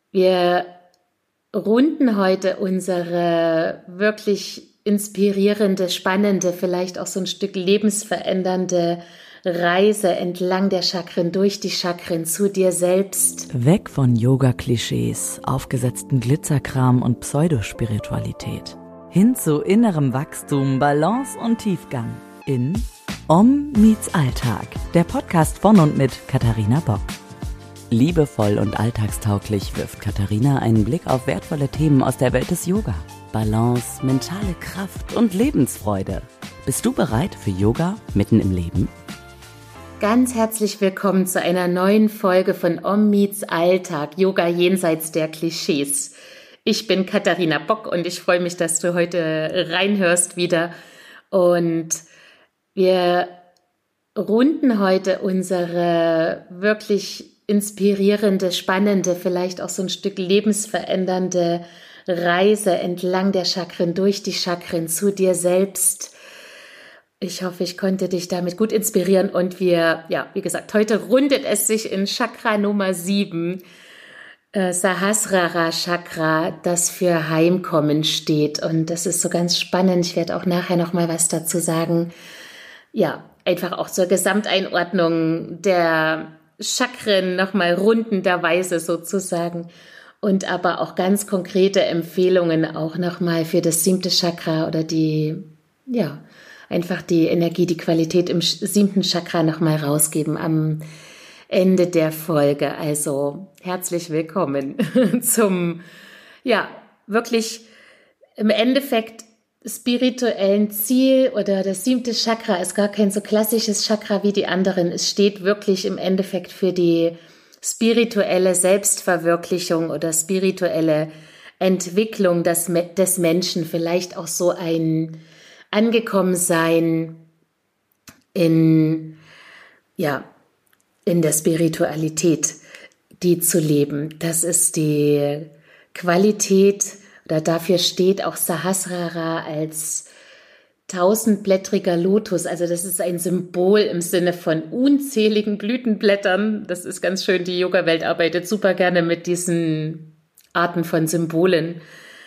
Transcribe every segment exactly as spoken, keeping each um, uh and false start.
Wir runden heute unsere wirklich inspirierende, spannende, vielleicht auch so ein Stück lebensverändernde Reise entlang der Chakren, durch die Chakren zu dir selbst. Weg von Yoga-Klischees, aufgesetzten Glitzerkram und Pseudospiritualität. Hin zu innerem Wachstum, Balance und Tiefgang. In Om meets Alltag, der Podcast von und mit Katharina Bock. Liebevoll und alltagstauglich wirft Katharina einen Blick auf wertvolle Themen aus der Welt des Yoga. Balance, mentale Kraft und Lebensfreude. Bist du bereit für Yoga mitten im Leben? Ganz herzlich willkommen zu einer neuen Folge von Om meets Alltag, Yoga jenseits der Klischees. Ich bin Katharina Bock und ich freue mich, dass du heute reinhörst wieder. Und wir runden heute unsere wirklich inspirierende, spannende, vielleicht auch so ein Stück lebensverändernde Reise entlang der Chakren, durch die Chakren zu dir selbst. Ich hoffe, ich konnte dich damit gut inspirieren und wir, ja, wie gesagt, heute rundet es sich in Chakra Nummer sieben, äh, Sahasrara Chakra, das für Heimkommen steht. Und das ist so ganz spannend. Ich werde auch nachher noch mal was dazu sagen. Ja, einfach auch zur Gesamteinordnung der Chakren nochmal rundenderweise sozusagen und aber auch ganz konkrete Empfehlungen auch nochmal für das siebte Chakra oder die, ja, einfach die Energie, die Qualität im siebten Chakra nochmal rausgeben am Ende der Folge. Also herzlich willkommen zum, ja, wirklich im Endeffekt spirituellen Ziel, oder das siebte Chakra ist gar kein so klassisches Chakra wie die anderen. Es steht wirklich im Endeffekt für die spirituelle Selbstverwirklichung oder spirituelle Entwicklung des, des Menschen. Vielleicht auch so ein Angekommensein in, ja, in der Spiritualität, die zu leben. Das ist die Qualität. Oder dafür steht auch Sahasrara als tausendblättriger Lotus. Also das ist ein Symbol im Sinne von unzähligen Blütenblättern. Das ist ganz schön. Die Yoga-Welt arbeitet super gerne mit diesen Arten von Symbolen.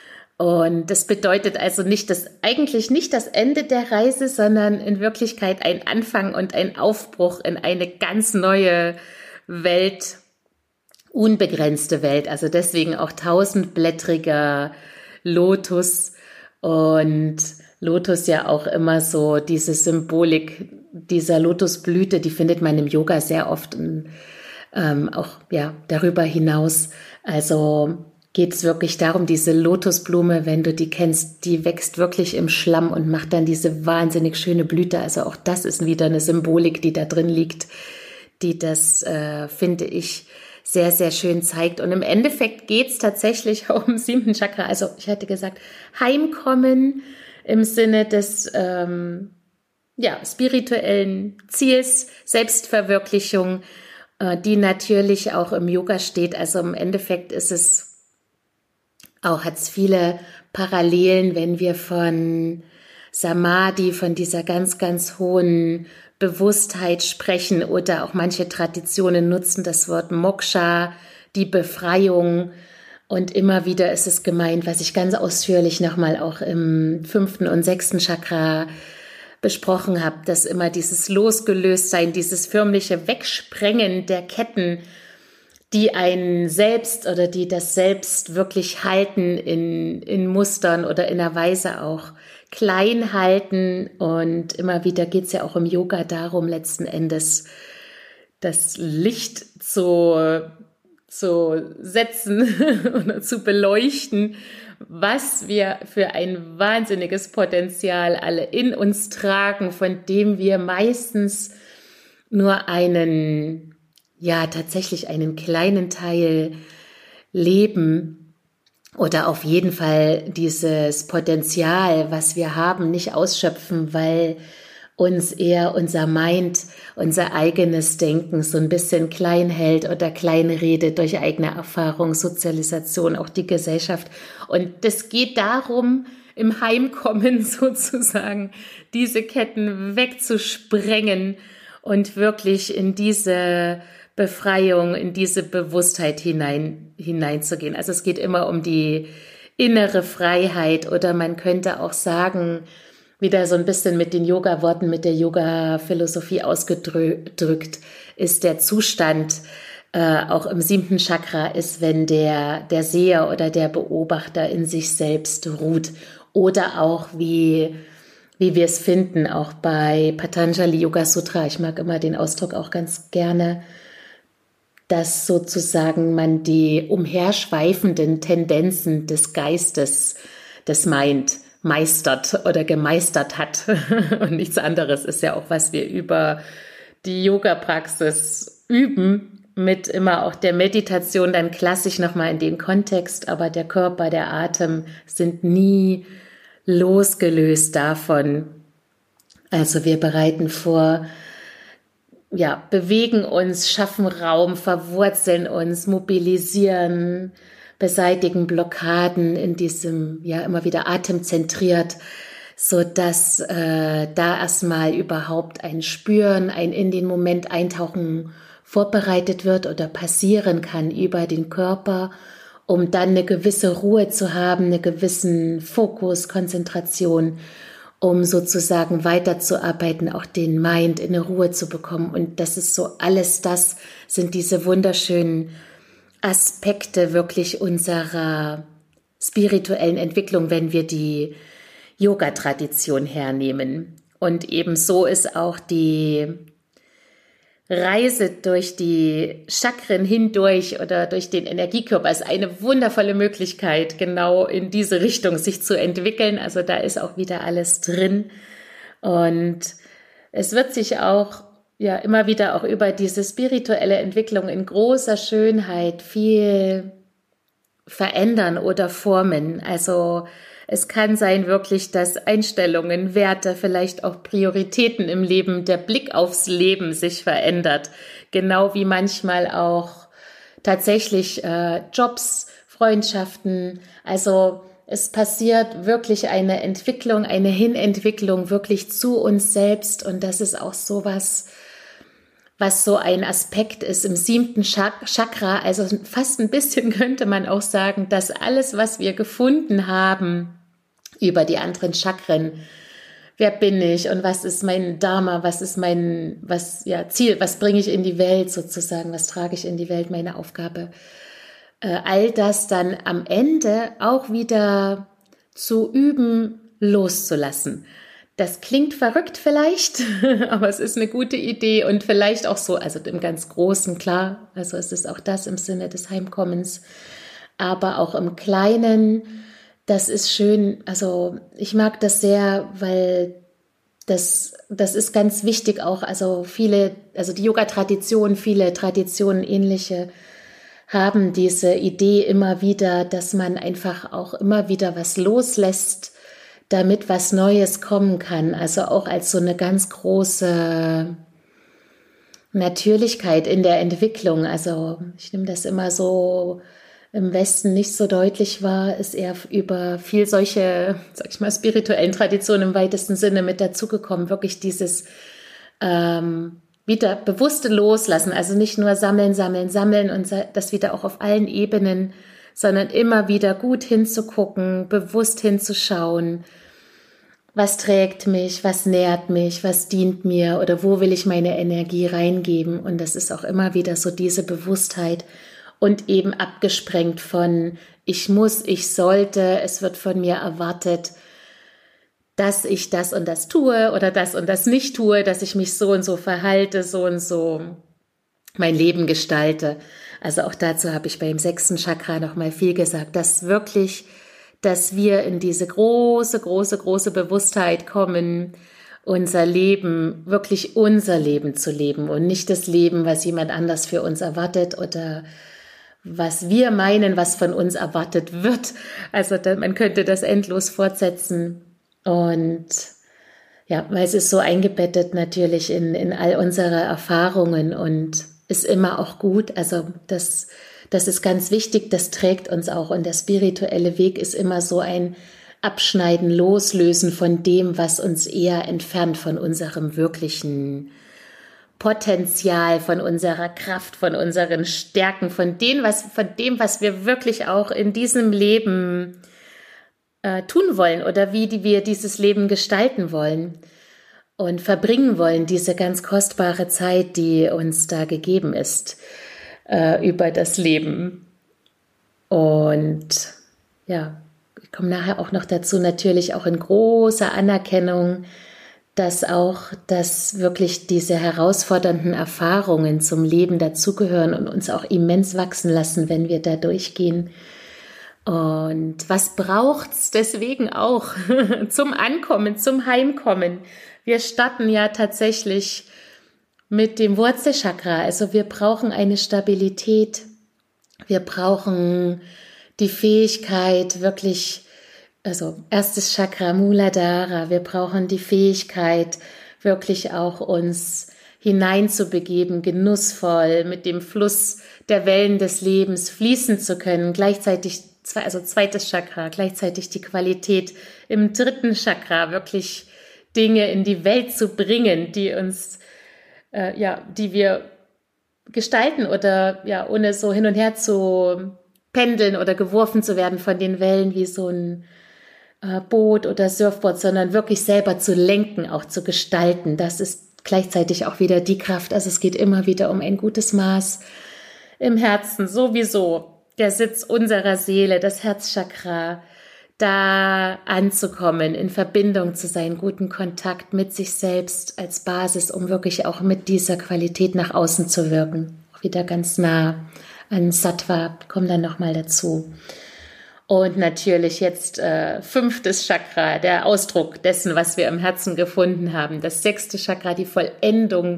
Und das bedeutet also nicht das, eigentlich nicht das Ende der Reise, sondern in Wirklichkeit ein Anfang und ein Aufbruch in eine ganz neue Welt, unbegrenzte Welt. Also deswegen auch tausendblättriger Lotus, und Lotus ja auch immer so diese Symbolik dieser Lotusblüte, die findet man im Yoga sehr oft und ähm, auch ja darüber hinaus. Also geht es wirklich darum, diese Lotusblume, wenn du die kennst, die wächst wirklich im Schlamm und macht dann diese wahnsinnig schöne Blüte. Also auch das ist wieder eine Symbolik, die da drin liegt, die das, äh, finde ich, sehr, sehr schön zeigt. Und im Endeffekt geht es tatsächlich auch im siebten Chakra. Also ich hatte gesagt, Heimkommen im Sinne des ähm, ja, spirituellen Ziels, Selbstverwirklichung, äh, die natürlich auch im Yoga steht. Also im Endeffekt ist es auch, hat es viele Parallelen, wenn wir von Samadhi, von dieser ganz, ganz hohen Bewusstheit sprechen, oder auch manche Traditionen nutzen das Wort Moksha, die Befreiung, und immer wieder ist es gemeint, was ich ganz ausführlich nochmal auch im fünften und sechsten Chakra besprochen habe, dass immer dieses Losgelöstsein, dieses förmliche Wegsprengen der Ketten, die einen selbst oder die das Selbst wirklich halten in, in Mustern oder in einer Weise auch klein halten. Und immer wieder geht es ja auch im Yoga darum, letzten Endes das Licht zu, zu setzen oder zu beleuchten, was wir für ein wahnsinniges Potenzial alle in uns tragen, von dem wir meistens nur einen, ja, tatsächlich einen kleinen Teil leben. Oder auf jeden Fall dieses Potenzial, was wir haben, nicht ausschöpfen, weil uns eher unser Mind, unser eigenes Denken so ein bisschen klein hält oder kleinredet durch eigene Erfahrung, Sozialisation, auch die Gesellschaft. Und das geht darum, im Heimkommen sozusagen diese Ketten wegzusprengen und wirklich in diese Befreiung, in diese Bewusstheit hinein, hineinzugehen. Also es geht immer um die innere Freiheit oder man könnte auch sagen, wieder so ein bisschen mit den Yoga-Worten, mit der Yoga-Philosophie ausgedrückt, ist der Zustand äh, auch im siebten Chakra, ist, wenn der, der Seher oder der Beobachter in sich selbst ruht. Oder auch, wie, wie wir es finden, auch bei Patanjali Yoga Sutra, ich mag immer den Ausdruck auch ganz gerne, dass sozusagen man die umherschweifenden Tendenzen des Geistes, des Mind, meistert oder gemeistert hat. Und nichts anderes ist ja auch, was wir über die Yoga-Praxis üben, mit immer auch der Meditation dann klassisch nochmal in den Kontext, aber der Körper, der Atem sind nie losgelöst davon. Also wir bereiten vor, ja, bewegen uns, schaffen Raum, verwurzeln uns, mobilisieren, beseitigen Blockaden in diesem, ja, immer wieder atemzentriert, so dass äh, da erstmal überhaupt ein Spüren, ein in den Moment eintauchen vorbereitet wird oder passieren kann über den Körper, um dann eine gewisse Ruhe zu haben, einen gewissen Fokus, Konzentration, um sozusagen weiterzuarbeiten, auch den Mind in eine Ruhe zu bekommen. Und das ist so alles das, sind diese wunderschönen Aspekte wirklich unserer spirituellen Entwicklung, wenn wir die Yoga-Tradition hernehmen. Und ebenso ist auch die Reise durch die Chakren hindurch oder durch den Energiekörper ist eine wundervolle Möglichkeit, genau in diese Richtung sich zu entwickeln. Also da ist auch wieder alles drin. Und es wird sich auch ja immer wieder auch über diese spirituelle Entwicklung in großer Schönheit viel verändern oder formen. Also es kann sein wirklich, dass Einstellungen, Werte, vielleicht auch Prioritäten im Leben, der Blick aufs Leben sich verändert. Genau wie manchmal auch tatsächlich äh, Jobs, Freundschaften. Also es passiert wirklich eine Entwicklung, eine Hinentwicklung wirklich zu uns selbst. Und das ist auch sowas, was so ein Aspekt ist im siebten Chakra. Also fast ein bisschen könnte man auch sagen, dass alles, was wir gefunden haben über die anderen Chakren, wer bin ich und was ist mein Dharma, was ist mein was ja Ziel, was bringe ich in die Welt sozusagen, was trage ich in die Welt, meine Aufgabe, äh, all das dann am Ende auch wieder zu üben, loszulassen. Das klingt verrückt vielleicht, aber es ist eine gute Idee und vielleicht auch so, also im ganz Großen, klar, also es ist auch das im Sinne des Heimkommens, aber auch im Kleinen, das ist schön, also ich mag das sehr, weil das, das ist ganz wichtig auch, also viele, also die Yoga-Tradition, viele Traditionen ähnliche haben diese Idee immer wieder, dass man einfach auch immer wieder was loslässt, damit was Neues kommen kann, also auch als so eine ganz große Natürlichkeit in der Entwicklung. Also ich nehme das immer so im Westen nicht so deutlich wahr, ist eher über viel solche, sag ich mal, spirituellen Traditionen im weitesten Sinne mit dazugekommen, wirklich dieses ähm, wieder bewusste Loslassen, also nicht nur sammeln, sammeln, sammeln und das wieder auch auf allen Ebenen, sondern immer wieder gut hinzugucken, bewusst hinzuschauen, was trägt mich, was nährt mich, was dient mir oder wo will ich meine Energie reingeben. Und das ist auch immer wieder so diese Bewusstheit und eben abgesprengt von ich muss, ich sollte, es wird von mir erwartet, dass ich das und das tue oder das und das nicht tue, dass ich mich so und so verhalte, so und so mein Leben gestalte. Also auch dazu habe ich beim sechsten Chakra noch mal viel gesagt, dass wirklich, dass wir in diese große, große, große Bewusstheit kommen, unser Leben, wirklich unser Leben zu leben und nicht das Leben, was jemand anders für uns erwartet oder was wir meinen, was von uns erwartet wird. Also man könnte das endlos fortsetzen und ja, weil es ist so eingebettet natürlich in, in all unsere Erfahrungen und ist immer auch gut. Also das, das ist ganz wichtig, das trägt uns auch und der spirituelle Weg ist immer so ein Abschneiden, Loslösen von dem, was uns eher entfernt von unserem wirklichen Potenzial, von unserer Kraft, von unseren Stärken, von dem, was, von dem, was wir wirklich auch in diesem Leben äh, tun wollen oder wie die wir dieses Leben gestalten wollen und verbringen wollen, diese ganz kostbare Zeit, die uns da gegeben ist äh, über das Leben. Und ja, ich komme nachher auch noch dazu, natürlich auch in großer Anerkennung, dass auch, dass wirklich diese herausfordernden Erfahrungen zum Leben dazugehören und uns auch immens wachsen lassen, wenn wir da durchgehen. Und was braucht's deswegen auch zum Ankommen, zum Heimkommen? Wir starten ja tatsächlich mit dem Wurzelchakra. Also wir brauchen eine Stabilität. Wir brauchen die Fähigkeit, wirklich, also erstes Chakra Muladhara, wir brauchen die Fähigkeit, wirklich auch uns hineinzubegeben, genussvoll mit dem Fluss der Wellen des Lebens fließen zu können. Gleichzeitig, also zweites Chakra, gleichzeitig die Qualität im dritten Chakra, wirklich Dinge in die Welt zu bringen, die uns, äh, ja, die wir gestalten oder ja, ohne so hin und her zu pendeln oder geworfen zu werden von den Wellen wie so ein äh, Boot oder Surfboard, sondern wirklich selber zu lenken, auch zu gestalten. Das ist gleichzeitig auch wieder die Kraft. Also es geht immer wieder um ein gutes Maß im Herzen. Sowieso der Sitz unserer Seele, das Herzchakra, da anzukommen, in Verbindung zu sein, guten Kontakt mit sich selbst als Basis, um wirklich auch mit dieser Qualität nach außen zu wirken. Auch wieder ganz nah an Sattva, kommen dann nochmal dazu. Und natürlich jetzt äh, fünftes Chakra, der Ausdruck dessen, was wir im Herzen gefunden haben. Das sechste Chakra, die Vollendung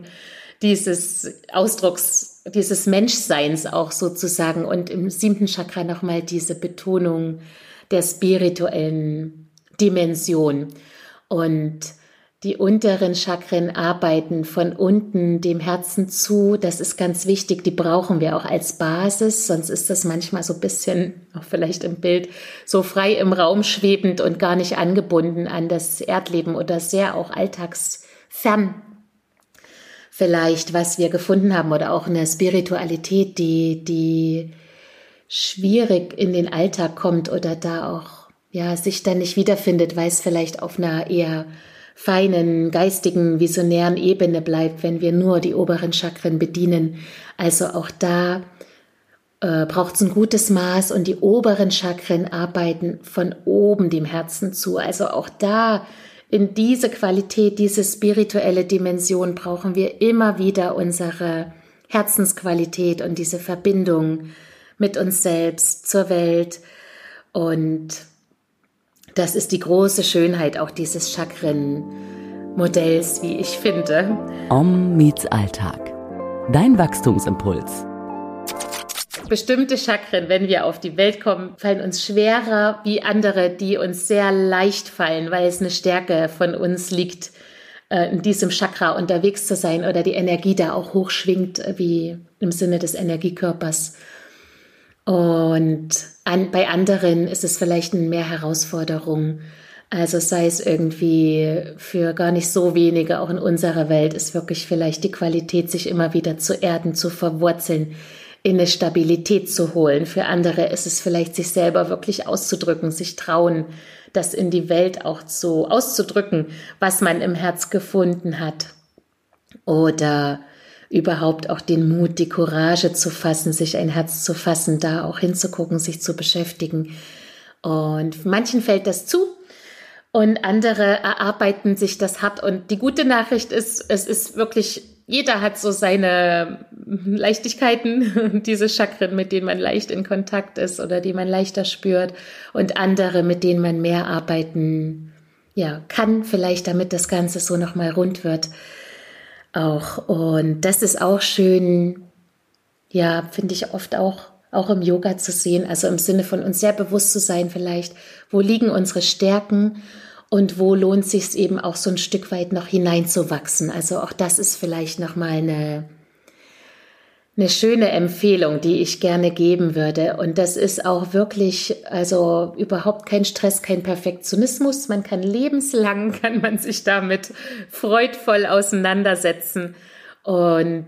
dieses Ausdrucks, dieses Menschseins auch sozusagen. Und im siebten Chakra nochmal diese Betonung der spirituellen Dimension. Und die unteren Chakren arbeiten von unten dem Herzen zu. Das ist ganz wichtig. Die brauchen wir auch als Basis. Sonst ist das manchmal so ein bisschen, auch vielleicht im Bild, so frei im Raum schwebend und gar nicht angebunden an das Erdleben oder sehr auch alltagsfern. Vielleicht, was wir gefunden haben oder auch eine Spiritualität, die, die schwierig in den Alltag kommt oder da auch, ja, sich dann nicht wiederfindet, weil es vielleicht auf einer eher feinen, geistigen, visionären Ebene bleibt, wenn wir nur die oberen Chakren bedienen. Also auch da äh, braucht es ein gutes Maß und die oberen Chakren arbeiten von oben dem Herzen zu. Also auch da in diese Qualität, diese spirituelle Dimension brauchen wir immer wieder unsere Herzensqualität und diese Verbindung mit uns selbst, zur Welt. Und das ist die große Schönheit auch dieses Chakrenmodells, wie ich finde. Om meets Alltag. Dein Wachstumsimpuls. Bestimmte Chakren, wenn wir auf die Welt kommen, fallen uns schwerer wie andere, die uns sehr leicht fallen, weil es eine Stärke von uns liegt, in diesem Chakra unterwegs zu sein oder die Energie da auch hochschwingt, wie im Sinne des Energiekörpers. Und an, bei anderen ist es vielleicht mehr Herausforderung. Also sei es irgendwie für gar nicht so wenige, auch in unserer Welt, ist wirklich vielleicht die Qualität, sich immer wieder zu erden, zu verwurzeln, in eine Stabilität zu holen. Für andere ist es vielleicht, sich selber wirklich auszudrücken, sich trauen, das in die Welt auch so auszudrücken, was man im Herz gefunden hat. Oder überhaupt auch den Mut, die Courage zu fassen, sich ein Herz zu fassen, da auch hinzugucken, sich zu beschäftigen. Und manchen fällt das zu und andere erarbeiten sich das hart. Und die gute Nachricht ist, es ist wirklich, jeder hat so seine Leichtigkeiten, diese Chakren, mit denen man leicht in Kontakt ist oder die man leichter spürt, und andere, mit denen man mehr arbeiten, ja, kann, vielleicht damit das Ganze so nochmal rund wird. Auch. Und das ist auch schön, ja, finde ich oft auch, auch im Yoga zu sehen, also im Sinne von uns sehr bewusst zu sein vielleicht, wo liegen unsere Stärken und wo lohnt sich es eben auch so ein Stück weit noch hineinzuwachsen. Also auch das ist vielleicht nochmal eine, eine schöne Empfehlung, die ich gerne geben würde. Und das ist auch wirklich, also überhaupt kein Stress, kein Perfektionismus. Man kann lebenslang, kann man sich damit freudvoll auseinandersetzen Und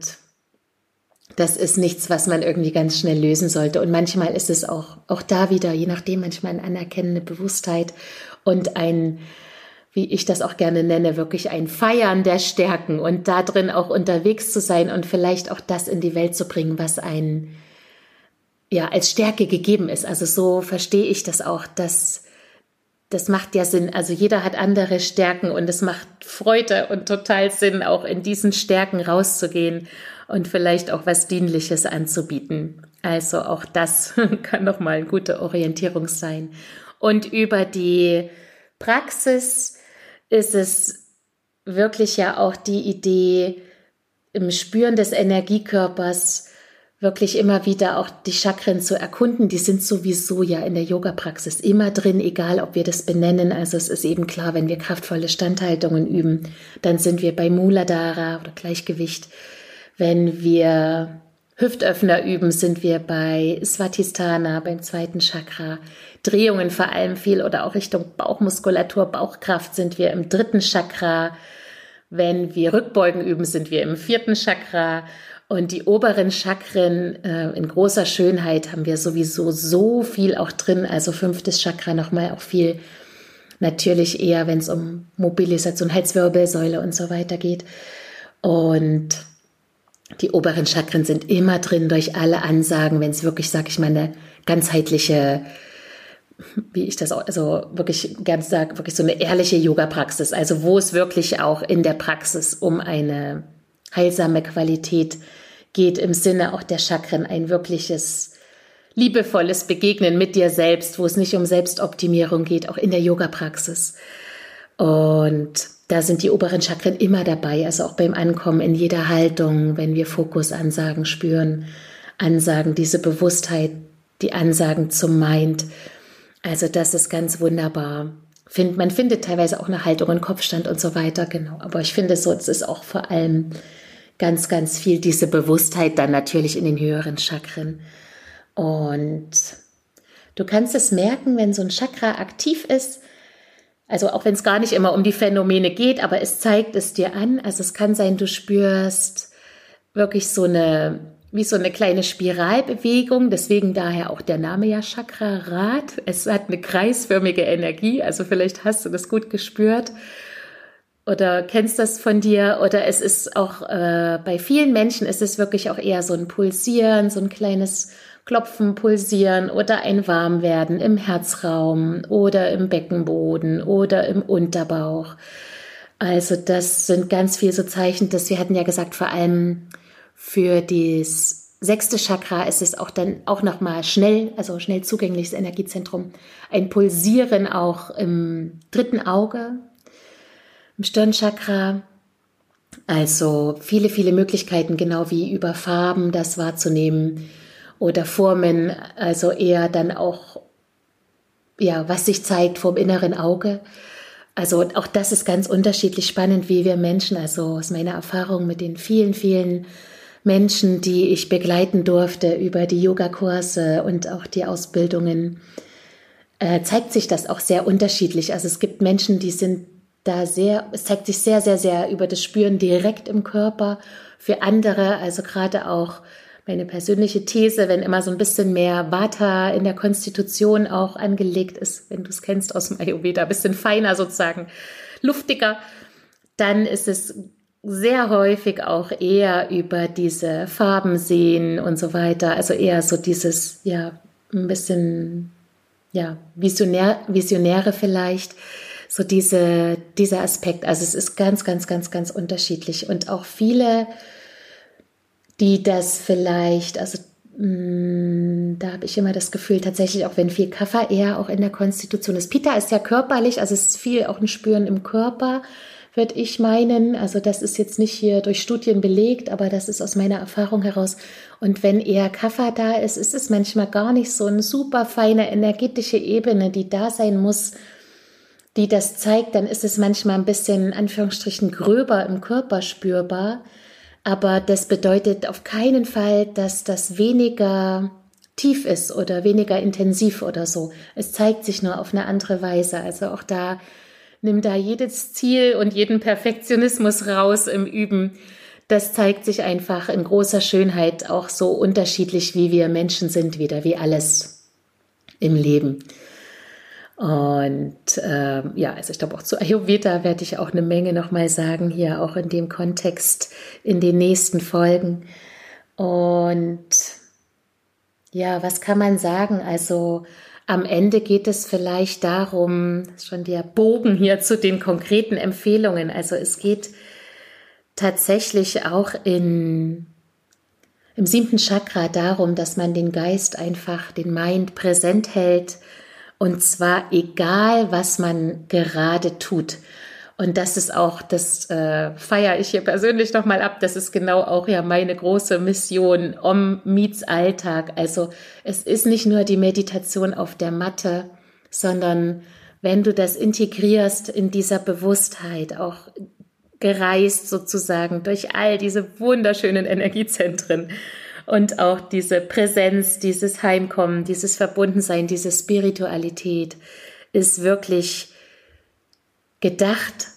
das ist nichts, was man irgendwie ganz schnell lösen sollte. Und manchmal ist es auch, auch da wieder, je nachdem, manchmal eine anerkennende Bewusstheit und ein, wie ich das auch gerne nenne, wirklich ein Feiern der Stärken und da drin auch unterwegs zu sein und vielleicht auch das in die Welt zu bringen, was einen ja als Stärke gegeben ist. Also so verstehe ich das auch, dass das macht ja Sinn. Also jeder hat andere Stärken und es macht Freude und total Sinn, auch in diesen Stärken rauszugehen und vielleicht auch was Dienliches anzubieten. Also auch das kann nochmal eine gute Orientierung sein. Und über die Praxis ist es wirklich ja auch die Idee, im Spüren des Energiekörpers wirklich immer wieder auch die Chakren zu erkunden. Die sind sowieso ja in der Yoga-Praxis immer drin, egal ob wir das benennen. Also es ist eben klar, wenn wir kraftvolle Standhaltungen üben, dann sind wir bei Muladhara oder Gleichgewicht. Wenn wir Hüftöffner üben, sind wir bei Svatisthana, beim zweiten Chakra. Drehungen vor allem viel oder auch Richtung Bauchmuskulatur, Bauchkraft sind wir im dritten Chakra. Wenn wir Rückbeugen üben, sind wir im vierten Chakra. Und die oberen Chakren äh, in großer Schönheit haben wir sowieso so viel auch drin. Also fünftes Chakra nochmal auch viel, natürlich eher, wenn es um Mobilisation, Halswirbelsäule und so weiter geht. Und die oberen Chakren sind immer drin durch alle Ansagen, wenn es wirklich, sag ich mal, eine ganzheitliche, wie ich das auch, also wirklich gern sage, wirklich so eine ehrliche Yoga-Praxis. Also wo es wirklich auch in der Praxis um eine heilsame Qualität geht, im Sinne auch der Chakren, ein wirkliches, liebevolles Begegnen mit dir selbst, wo es nicht um Selbstoptimierung geht, auch in der Yoga-Praxis. Und da sind die oberen Chakren immer dabei, also auch beim Ankommen in jeder Haltung, wenn wir Fokusansagen spüren, Ansagen, diese Bewusstheit, die Ansagen zum Mind. Also das ist ganz wunderbar. Find, man findet teilweise auch eine Haltung, einen Kopfstand und so weiter, genau. Aber ich finde so, es ist auch vor allem ganz, ganz viel diese Bewusstheit dann natürlich in den höheren Chakren. Und du kannst es merken, wenn so ein Chakra aktiv ist, also auch wenn es gar nicht immer um die Phänomene geht, aber es zeigt es dir an. Also es kann sein, du spürst wirklich so eine, wie so eine kleine Spiralbewegung, deswegen daher auch der Name ja Chakrarad. Es hat eine kreisförmige Energie, also vielleicht hast du das gut gespürt oder kennst das von dir, oder es ist auch äh, bei vielen Menschen ist es wirklich auch eher so ein Pulsieren, so ein kleines Klopfen, Pulsieren oder ein Warmwerden im Herzraum oder im Beckenboden oder im Unterbauch. Also das sind ganz viele so Zeichen, dass wir hatten ja gesagt, vor allem für das sechste Chakra ist es auch dann auch nochmal schnell, also schnell zugängliches Energiezentrum, ein Pulsieren auch im dritten Auge, im Stirnchakra. Also viele, viele Möglichkeiten, genau wie über Farben das wahrzunehmen oder Formen, also eher dann auch, ja, was sich zeigt vom inneren Auge. Also auch das ist ganz unterschiedlich spannend, wie wir Menschen, also aus meiner Erfahrung mit den vielen, vielen Menschen, die ich begleiten durfte über die Yogakurse und auch die Ausbildungen, äh, zeigt sich das auch sehr unterschiedlich. Also es gibt Menschen, die sind da sehr, es zeigt sich sehr, sehr, sehr über das Spüren direkt im Körper. Für andere, also gerade auch meine persönliche These, wenn immer so ein bisschen mehr Vata in der Konstitution auch angelegt ist, wenn du es kennst aus dem Ayurveda, ein bisschen feiner sozusagen, luftiger, dann ist es sehr häufig auch eher über diese Farben sehen und so weiter, also eher so dieses, ja, ein bisschen, ja, visionär, Visionäre vielleicht, so diese, dieser Aspekt, also es ist ganz, ganz, ganz, ganz unterschiedlich und auch viele, die das vielleicht, also mh, da habe ich immer das Gefühl, tatsächlich auch wenn viel Kapha eher auch in der Konstitution ist. Pitta ist ja körperlich, also es ist viel auch ein Spüren im Körper, würde ich meinen. Also das ist jetzt nicht hier durch Studien belegt, aber das ist aus meiner Erfahrung heraus. Und wenn eher Kapha da ist, ist es manchmal gar nicht so eine super feine energetische Ebene, die da sein muss, die das zeigt. Dann ist es manchmal ein bisschen, in Anführungsstrichen, gröber im Körper spürbar. Aber das bedeutet auf keinen Fall, dass das weniger tief ist oder weniger intensiv oder so. Es zeigt sich nur auf eine andere Weise. Also auch da, nimm da jedes Ziel und jeden Perfektionismus raus im Üben. das zeigt sich einfach in großer Schönheit, auch so unterschiedlich, wie wir Menschen sind wieder, wie alles im Leben. Und ähm, ja, also ich glaube auch zu Ayurveda werde ich auch eine Menge nochmal sagen, hier auch in dem Kontext in den nächsten Folgen. Und ja, was kann man sagen? Also am Ende geht es vielleicht darum, schon der Bogen hier zu den konkreten Empfehlungen. Also es geht tatsächlich auch in, im siebten Chakra darum, dass man den Geist einfach, den Mind präsent hält. Und zwar egal, was man gerade tut. Und das ist auch, das äh, feiere ich hier persönlich nochmal ab, das ist genau auch ja meine große Mission, Om meets Alltag. Also es ist nicht nur die Meditation auf der Matte, sondern wenn du das integrierst in dieser Bewusstheit, auch gereist sozusagen durch all diese wunderschönen Energiezentren und auch diese Präsenz, dieses Heimkommen, dieses Verbundensein, diese Spiritualität ist wirklich gedacht,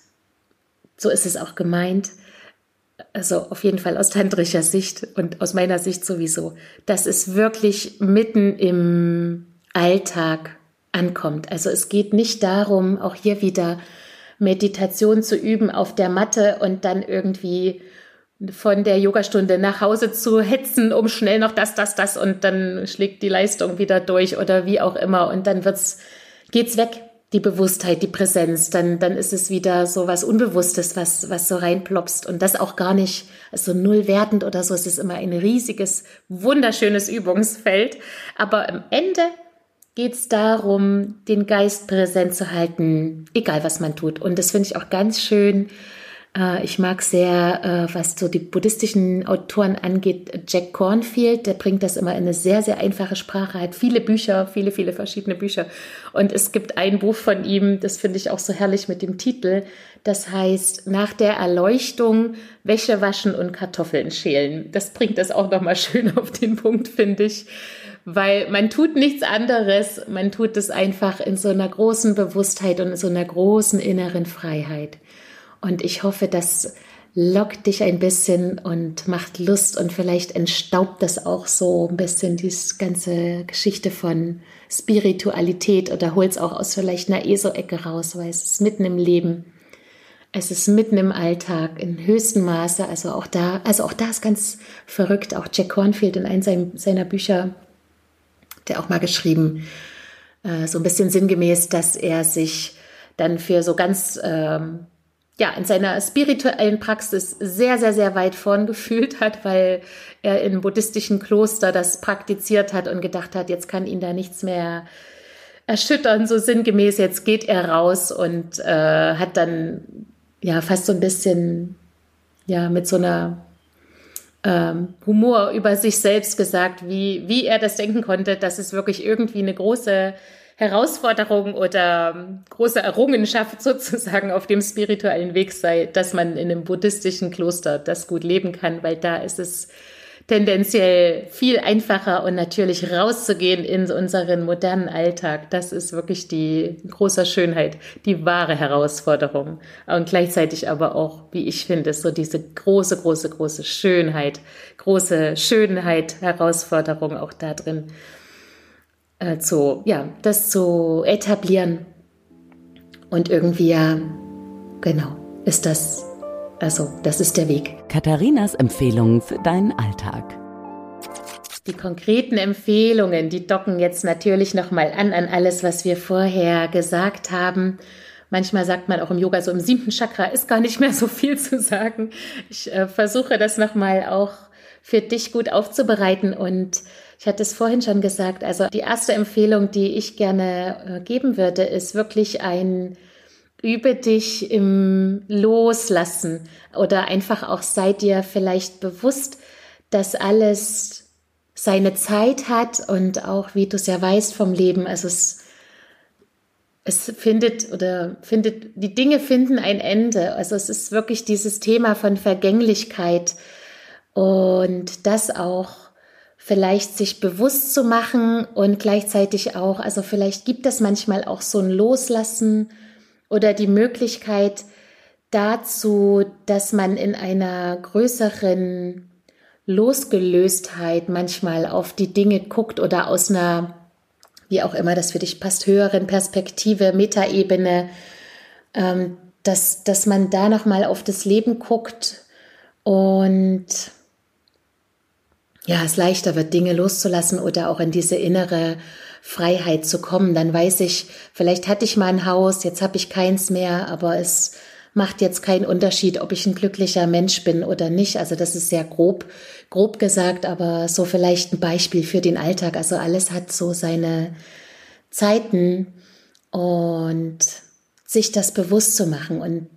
so ist es auch gemeint, also auf jeden Fall aus tantrischer Sicht und aus meiner Sicht sowieso, dass es wirklich mitten im Alltag ankommt. Also es geht nicht darum, auch hier wieder Meditation zu üben auf der Matte und dann irgendwie von der Yogastunde nach Hause zu hetzen, um schnell noch das, das, das und dann schlägt die Leistung wieder durch oder wie auch immer und dann wird's, geht's weg, die Bewusstheit, die Präsenz, dann, dann ist es wieder so was Unbewusstes, was, was so reinplopst und das auch gar nicht, also null wertend oder so, es ist immer ein riesiges, wunderschönes Übungsfeld, aber am Ende geht's darum, den Geist präsent zu halten, egal was man tut und das finde ich auch ganz schön. Ich mag sehr, was so die buddhistischen Autoren angeht, Jack Kornfield, der bringt das immer in eine sehr, sehr einfache Sprache, hat viele Bücher, viele, viele verschiedene Bücher. Und es gibt ein Buch von ihm, das finde ich auch so herrlich mit dem Titel, das heißt, nach der Erleuchtung Wäsche waschen und Kartoffeln schälen. Das bringt das auch nochmal schön auf den Punkt, finde ich. Weil man tut nichts anderes, man tut es einfach in so einer großen Bewusstheit und in so einer großen inneren Freiheit. Und ich hoffe, das lockt dich ein bisschen und macht Lust und vielleicht entstaubt das auch so ein bisschen, diese ganze Geschichte von Spiritualität oder holt es auch aus vielleicht einer E S O-Ecke raus, weil es ist mitten im Leben, es ist mitten im Alltag, in höchstem Maße, also auch da, also auch da ist ganz verrückt, auch Jack Kornfield in einem seiner Bücher, der auch mal geschrieben, äh, so ein bisschen sinngemäß, dass er sich dann für so ganz ähm, ja, in seiner spirituellen Praxis sehr, sehr, sehr weit vorn gefühlt hat, weil er im buddhistischen Kloster das praktiziert hat und gedacht hat, jetzt kann ihn da nichts mehr erschüttern, so sinngemäß, jetzt geht er raus und äh, hat dann ja fast so ein bisschen ja mit so einer ähm, Humor über sich selbst gesagt, wie, wie er das denken konnte, dass es wirklich irgendwie eine große Herausforderung oder große Errungenschaft sozusagen auf dem spirituellen Weg sei, dass man in einem buddhistischen Kloster das gut leben kann, weil da ist es tendenziell viel einfacher und natürlich rauszugehen in unseren modernen Alltag. Das ist wirklich die große Schönheit, die wahre Herausforderung und gleichzeitig aber auch, wie ich finde, so diese große, große, große Schönheit, große Schönheit, Herausforderung auch da drin. Äh, zu, ja, das zu etablieren und irgendwie ja, genau, ist das, also das ist der Weg. Katharinas Empfehlungen für deinen Alltag. Die konkreten Empfehlungen, die docken jetzt natürlich nochmal an, an alles, was wir vorher gesagt haben. Manchmal sagt man auch im Yoga, so im siebten Chakra ist gar nicht mehr so viel zu sagen. Ich äh, versuche das nochmal auch für dich gut aufzubereiten und ich hatte es vorhin schon gesagt, also die erste Empfehlung, die ich gerne äh, geben würde, ist wirklich ein Übe dich im Loslassen oder einfach auch sei dir vielleicht bewusst, dass alles seine Zeit hat und auch, wie du es ja weißt vom Leben, also es, es findet oder findet, die Dinge finden ein Ende. Also es ist wirklich dieses Thema von Vergänglichkeit und das auch vielleicht sich bewusst zu machen und gleichzeitig auch, also vielleicht gibt es manchmal auch so ein Loslassen oder die Möglichkeit, dazu, dass man in einer größeren Losgelöstheit manchmal auf die Dinge guckt oder aus einer, wie auch immer das für dich passt, höheren Perspektive, Metaebene, ähm, dass, dass man da nochmal auf das Leben guckt und ja, es leichter wird, Dinge loszulassen oder auch in diese innere Freiheit zu kommen. Dann weiß ich, vielleicht hatte ich mal ein Haus, jetzt habe ich keins mehr, aber es macht jetzt keinen Unterschied, ob ich ein glücklicher Mensch bin oder nicht. Also das ist sehr grob, grob gesagt, aber so vielleicht ein Beispiel für den Alltag. Also alles hat so seine Zeiten und sich das bewusst zu machen und,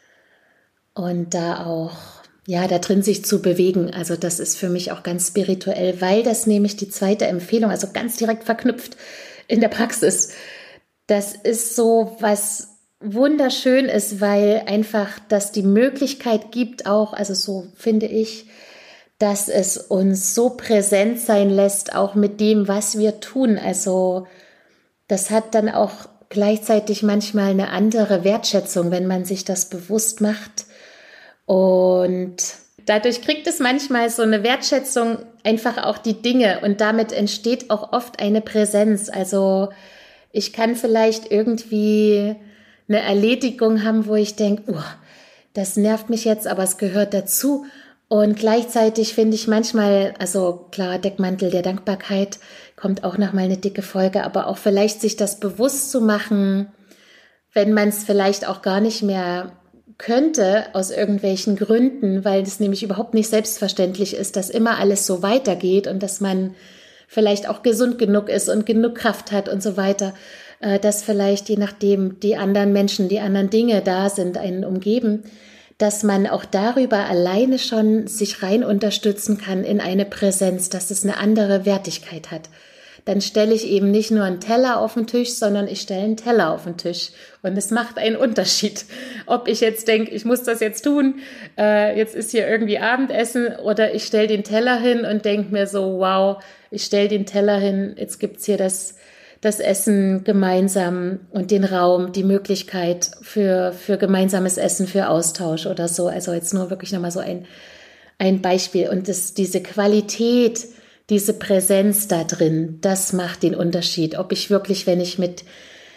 und da auch, ja, da drin sich zu bewegen. Also das ist für mich auch ganz spirituell, weil das nämlich die zweite Empfehlung, also ganz direkt verknüpft in der Praxis. Das ist so was wunderschön ist, weil einfach das die Möglichkeit gibt auch, also so finde ich, dass es uns so präsent sein lässt, auch mit dem, was wir tun. Also das hat dann auch gleichzeitig manchmal eine andere Wertschätzung, wenn man sich das bewusst macht. Und dadurch kriegt es manchmal so eine Wertschätzung, einfach auch die Dinge. Und damit entsteht auch oft eine Präsenz. Also ich kann vielleicht irgendwie eine Erledigung haben, wo ich denke, oh, das nervt mich jetzt, aber es gehört dazu. Und gleichzeitig finde ich manchmal, also klar, Deckmantel der Dankbarkeit kommt auch nochmal eine dicke Folge, aber auch vielleicht sich das bewusst zu machen, wenn man es vielleicht auch gar nicht mehr könnte aus irgendwelchen Gründen, weil es nämlich überhaupt nicht selbstverständlich ist, dass immer alles so weitergeht und dass man vielleicht auch gesund genug ist und genug Kraft hat und so weiter, dass vielleicht je nachdem die anderen Menschen, die anderen Dinge da sind, einen umgeben, dass man auch darüber alleine schon sich rein unterstützen kann in eine Präsenz, dass es eine andere Wertigkeit hat. Dann stelle ich eben nicht nur einen Teller auf den Tisch, sondern ich stelle einen Teller auf den Tisch. Und es macht einen Unterschied, ob ich jetzt denke, ich muss das jetzt tun, äh, jetzt ist hier irgendwie Abendessen, oder ich stelle den Teller hin und denke mir so, wow, ich stelle den Teller hin, jetzt gibt's hier das das Essen gemeinsam und den Raum, die Möglichkeit für, für gemeinsames Essen, für Austausch oder so. Also jetzt nur wirklich nochmal so ein, ein Beispiel. Und das, diese Qualität, diese Präsenz da drin, das macht den Unterschied. Ob ich wirklich, wenn ich mit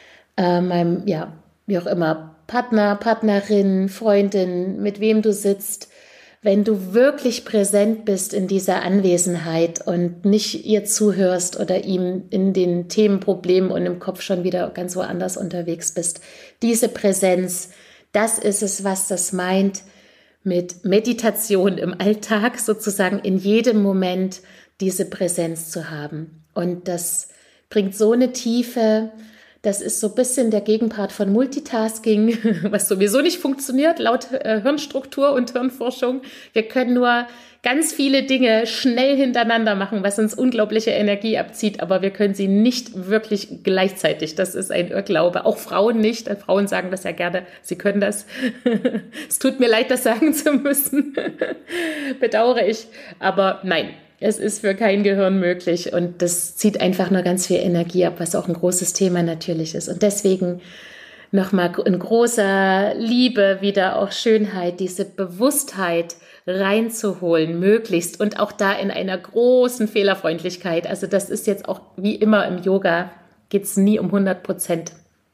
äh, meinem, ja, wie auch immer, Partner, Partnerin, Freundin, mit wem du sitzt, wenn du wirklich präsent bist in dieser Anwesenheit und nicht ihr zuhörst oder ihm in den Themenproblemen und im Kopf schon wieder ganz woanders unterwegs bist. Diese Präsenz, das ist es, was das meint mit Meditation im Alltag, sozusagen in jedem Moment diese Präsenz zu haben. Und das bringt so eine Tiefe. Das ist so ein bisschen der Gegenpart von Multitasking, was sowieso nicht funktioniert, laut äh, Hirnstruktur und Hirnforschung. Wir können nur ganz viele Dinge schnell hintereinander machen, was uns unglaubliche Energie abzieht, aber wir können sie nicht wirklich gleichzeitig. Das ist ein Irrglaube. Auch Frauen nicht. Frauen sagen das ja gerne, sie können das. Es tut mir leid, das sagen zu müssen. Bedauere ich. Aber nein. Es ist für kein Gehirn möglich und das zieht einfach nur ganz viel Energie ab, was auch ein großes Thema natürlich ist. Und deswegen nochmal in großer Liebe wieder auch Schönheit, diese Bewusstheit reinzuholen, möglichst und auch da in einer großen Fehlerfreundlichkeit. Also das ist jetzt auch wie immer im Yoga, geht es nie um hundert Prozent,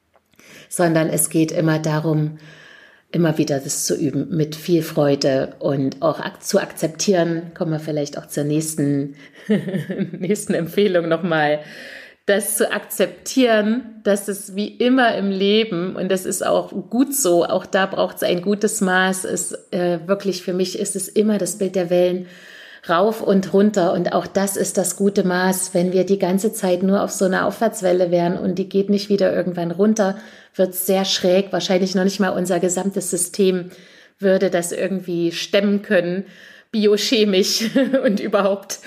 sondern es geht immer darum, immer wieder das zu üben mit viel Freude und auch ak- zu akzeptieren, kommen wir vielleicht auch zur nächsten, nächsten Empfehlung nochmal, das zu akzeptieren, dass es wie immer im Leben, und das ist auch gut so, auch da braucht es ein gutes Maß, ist äh, wirklich für mich ist es immer das Bild der Wellen, rauf und runter, und auch das ist das gute Maß. Wenn wir die ganze Zeit nur auf so einer Aufwärtswelle wären und die geht nicht wieder irgendwann runter, wird es sehr schräg. Wahrscheinlich noch nicht mal unser gesamtes System würde das irgendwie stemmen können, biochemisch und überhaupt.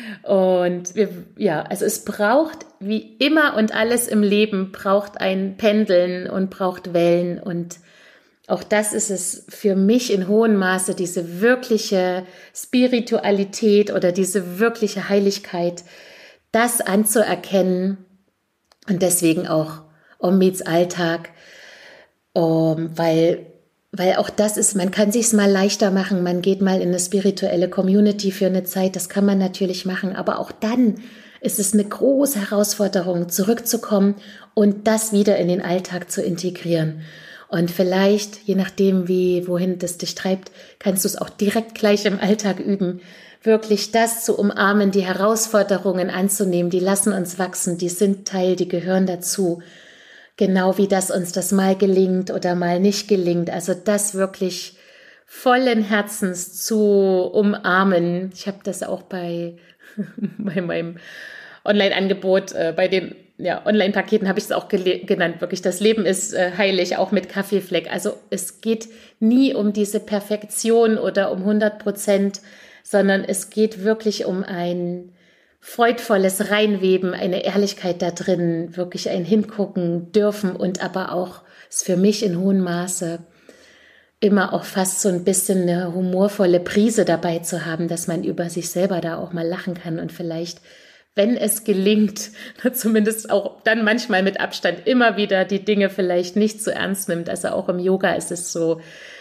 Und wir, ja, also es braucht wie immer und alles im Leben braucht ein Pendeln und braucht Wellen, und auch das ist es für mich in hohem Maße, diese wirkliche Spiritualität oder diese wirkliche Heiligkeit, das anzuerkennen, und deswegen auch Om Meets Alltag, um, weil weil auch das ist, man kann sich's mal leichter machen, man geht mal in eine spirituelle Community für eine Zeit, das kann man natürlich machen, aber auch dann ist es eine große Herausforderung, zurückzukommen und das wieder in den Alltag zu integrieren. Und vielleicht, je nachdem, wie, wohin das dich treibt, kannst du es auch direkt gleich im Alltag üben, wirklich das zu umarmen, die Herausforderungen anzunehmen, die lassen uns wachsen, die sind Teil, die gehören dazu. Genau wie das uns das mal gelingt oder mal nicht gelingt. Also das wirklich vollen Herzens zu umarmen. Ich habe das auch bei, bei meinem Online-Angebot, äh, bei den ja, Online-Paketen habe ich es auch gele- genannt. Wirklich, das Leben ist äh, heilig, auch mit Kaffeefleck. Also es geht nie um diese Perfektion oder um hundert Prozent, sondern es geht wirklich um ein freudvolles Reinweben, eine Ehrlichkeit da drin, wirklich ein Hingucken dürfen und aber auch, ist für mich in hohem Maße, immer auch fast so ein bisschen eine humorvolle Prise dabei zu haben, dass man über sich selber da auch mal lachen kann und vielleicht, wenn es gelingt, zumindest auch dann manchmal mit Abstand immer wieder die Dinge vielleicht nicht so ernst nimmt. Also auch im Yoga ist es so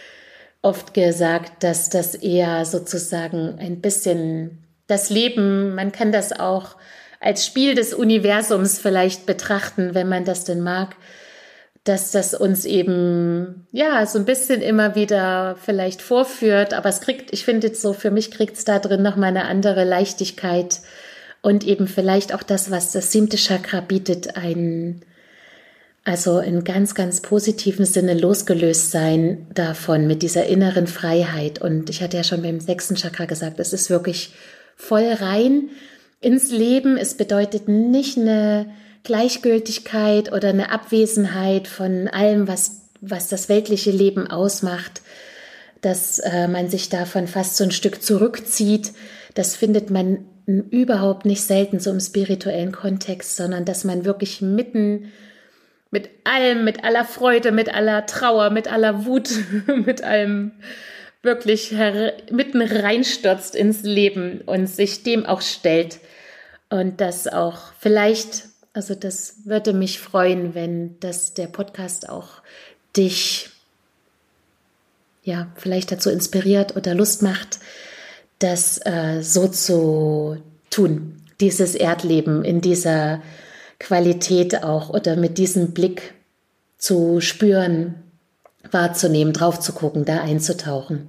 oft gesagt, dass das eher sozusagen ein bisschen das Leben, man kann das auch als Spiel des Universums vielleicht betrachten, wenn man das denn mag, dass das uns eben, ja, so ein bisschen immer wieder vielleicht vorführt, aber es kriegt, ich finde jetzt so, für mich kriegt es da drin nochmal eine andere Leichtigkeit und eben vielleicht auch das, was das siebte Chakra bietet, ein, also in ganz, ganz positiven Sinne losgelöst sein davon, mit dieser inneren Freiheit. Und ich hatte ja schon beim sechsten Chakra gesagt, es ist wirklich voll rein ins Leben. Es bedeutet nicht eine Gleichgültigkeit oder eine Abwesenheit von allem, was, was das weltliche Leben ausmacht, dass äh, man sich davon fast so ein Stück zurückzieht. Das findet man überhaupt nicht selten so im spirituellen Kontext, sondern dass man wirklich mitten mit allem, mit aller Freude, mit aller Trauer, mit aller Wut, mit allem wirklich her- mitten reinstürzt ins Leben und sich dem auch stellt. Und das auch vielleicht, also das würde mich freuen, wenn das der Podcast auch dich ja vielleicht dazu inspiriert oder Lust macht, das äh, so zu tun, dieses Erdleben in dieser Qualität auch oder mit diesem Blick zu spüren, wahrzunehmen, drauf zu gucken, da einzutauchen,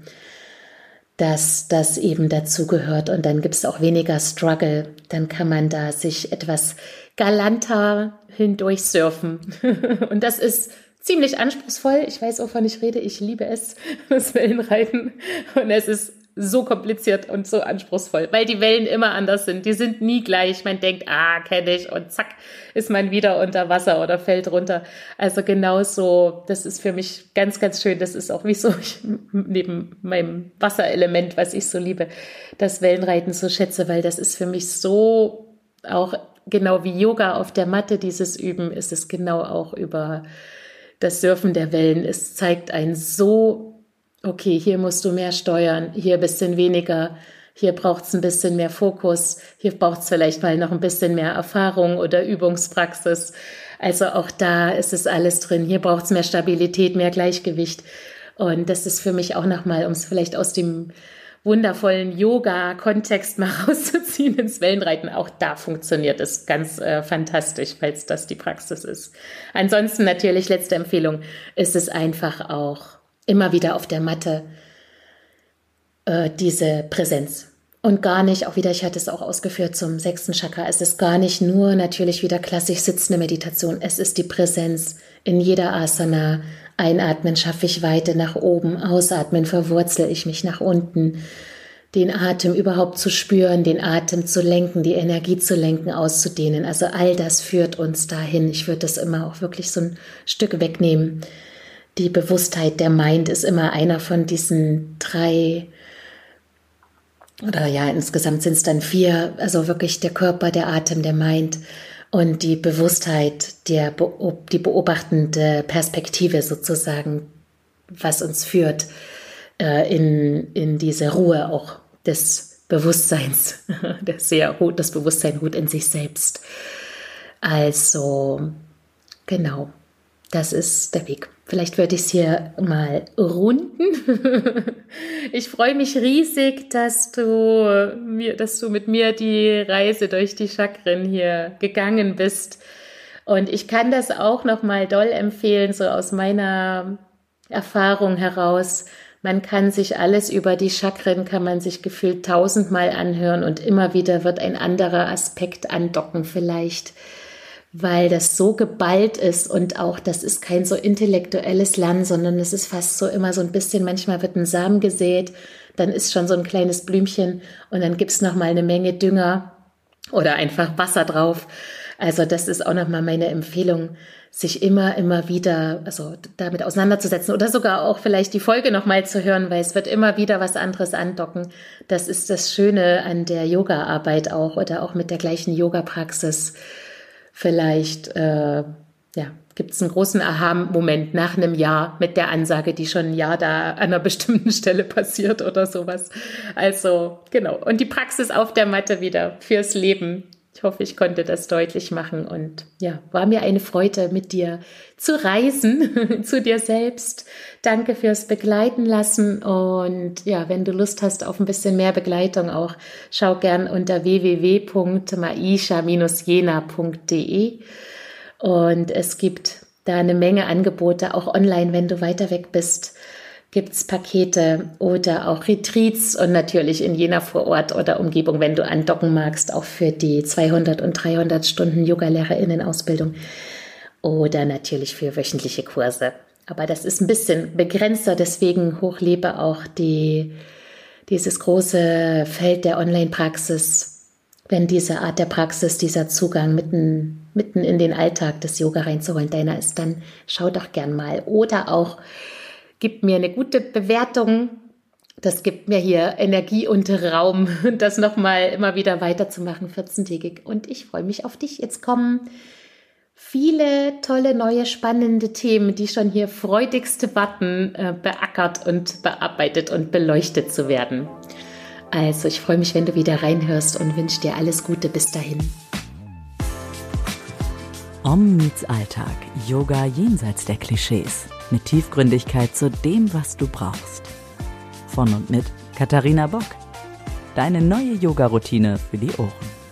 dass das eben dazu gehört und dann gibt es auch weniger Struggle, dann kann man da sich etwas galanter hindurch surfen und das ist ziemlich anspruchsvoll, ich weiß, wovon ich rede, ich liebe es, das Wellenreiten und es ist so kompliziert und so anspruchsvoll, weil die Wellen immer anders sind. Die sind nie gleich. Man denkt, ah, kenne ich und zack, ist man wieder unter Wasser oder fällt runter. Also genauso, das ist für mich ganz, ganz schön. Das ist auch wie so, ich, neben meinem Wasserelement, was ich so liebe, das Wellenreiten so schätze, weil das ist für mich so auch genau wie Yoga auf der Matte, dieses Üben, ist es genau auch über das Surfen der Wellen. Es zeigt ein so okay, hier musst du mehr steuern, hier ein bisschen weniger, hier braucht es ein bisschen mehr Fokus, hier braucht es vielleicht mal noch ein bisschen mehr Erfahrung oder Übungspraxis. Also auch da ist es alles drin. Hier braucht es mehr Stabilität, mehr Gleichgewicht. Und das ist für mich auch nochmal, um es vielleicht aus dem wundervollen Yoga-Kontext mal rauszuziehen ins Wellenreiten. Auch da funktioniert es ganz äh, fantastisch, falls das die Praxis ist. Ansonsten natürlich, letzte Empfehlung, ist es einfach auch immer wieder auf der Matte äh, diese Präsenz. Und gar nicht, auch wieder, ich hatte es auch ausgeführt zum sechsten Chakra, es ist gar nicht nur natürlich wieder klassisch sitzende Meditation, es ist die Präsenz in jeder Asana. Einatmen schaffe ich Weite nach oben, ausatmen verwurzel ich mich nach unten. Den Atem überhaupt zu spüren, den Atem zu lenken, die Energie zu lenken, auszudehnen. Also all das führt uns dahin. Ich würde das immer auch wirklich so ein Stück wegnehmen. Die Bewusstheit, der Mind ist immer einer von diesen drei, oder ja, insgesamt sind es dann vier, also wirklich der Körper, der Atem, der Mind und die Bewusstheit, der, die beobachtende Perspektive sozusagen, was uns führt äh, in, in diese Ruhe auch des Bewusstseins, der sehr, das Bewusstsein ruht in sich selbst. Also, genau, das ist der Weg. Vielleicht würde ich es hier mal runden. Ich freue mich riesig, dass du, mir, dass du mit mir die Reise durch die Chakren hier gegangen bist. Und ich kann das auch nochmal doll empfehlen, so aus meiner Erfahrung heraus. Man kann sich alles über die Chakren, kann man sich gefühlt tausendmal anhören und immer wieder wird ein anderer Aspekt andocken vielleicht, weil das so geballt ist und auch das ist kein so intellektuelles Lernen, sondern es ist fast so immer so ein bisschen, manchmal wird ein Samen gesät, dann ist schon so ein kleines Blümchen und dann gibt's noch mal eine Menge Dünger oder einfach Wasser drauf. Also das ist auch nochmal meine Empfehlung, sich immer, immer wieder, also damit auseinanderzusetzen oder sogar auch vielleicht die Folge nochmal zu hören, weil es wird immer wieder was anderes andocken. Das ist das Schöne an der Yoga-Arbeit auch oder auch mit der gleichen Yoga-Praxis. Vielleicht, äh, ja, gibt es einen großen Aha-Moment nach einem Jahr mit der Ansage, die schon ein Jahr da an einer bestimmten Stelle passiert oder sowas. Also, genau. Und die Praxis auf der Matte wieder fürs Leben. Ich hoffe, ich konnte das deutlich machen und ja, war mir eine Freude, mit dir zu reisen, zu dir selbst. Danke fürs Begleiten lassen und ja, wenn du Lust hast auf ein bisschen mehr Begleitung auch, schau gern unter w w w punkt maisha Bindestrich jena punkt d e und es gibt da eine Menge Angebote, auch online, wenn du weiter weg bist. Gibt's Pakete oder auch Retreats und natürlich in Jena vor Ort oder Umgebung, wenn du andocken magst, auch für die zweihundert und dreihundert Stunden Yoga-LehrerInnen-Ausbildung oder natürlich für wöchentliche Kurse. Aber das ist ein bisschen begrenzter, deswegen hochlebe auch die, dieses große Feld der Online-Praxis, wenn diese Art der Praxis, dieser Zugang mitten, mitten in den Alltag des Yoga reinzuholen deiner ist, dann schau doch gern mal. Oder auch gib mir eine gute Bewertung. Das gibt mir hier Energie und Raum, das nochmal immer wieder weiterzumachen, vierzehntägig. Und ich freue mich auf dich. Jetzt kommen viele tolle, neue, spannende Themen, die schon hier freudigst warten, beackert und bearbeitet und beleuchtet zu werden. Also ich freue mich, wenn du wieder reinhörst und wünsche dir alles Gute bis dahin. Om meets Alltag. Yoga jenseits der Klischees. Mit Tiefgründigkeit zu dem, was du brauchst. Von und mit Katharina Bock. Deine neue Yoga-Routine für die Ohren.